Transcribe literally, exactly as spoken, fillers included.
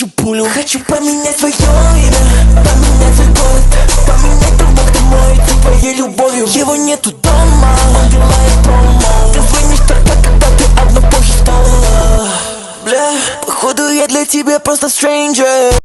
хочу пулю. Хочу поменять свое имя, поменять свой город, поменять того, кто моется твоей любовью. Его нету дома, он делает промо. Ты звонишь только, когда ты одна позже стала. Бля, походу я для тебя просто stranger.